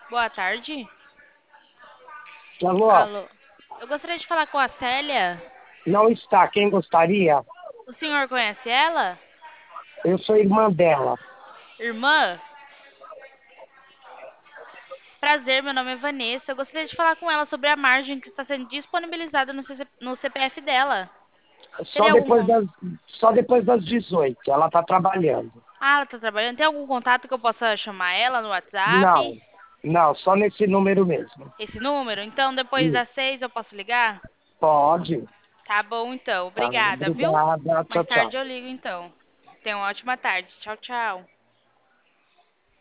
Boa tarde. Alô, Alô. Eu gostaria de falar com a Célia. não está. Quem gostaria? O senhor conhece ela? Eu sou irmã dela. Irmã? Prazer, meu nome é Vanessa. Eu gostaria de falar com ela sobre a margem que está sendo disponibilizada no CPF dela. Só Teria algum depois con... das, só depois das 18. Ela está trabalhando. Ah, ela está trabalhando. Tem algum contato que eu possa chamar ela no WhatsApp? Não, não, só nesse número mesmo. Esse número? Então, depois Isso. das 6 eu posso ligar? Pode. Tá bom, então. Tá, Obrigada, viu? obrigada. Tchau, Mais tarde tchau. eu ligo, então. Tenha uma ótima tarde. Tchau, tchau.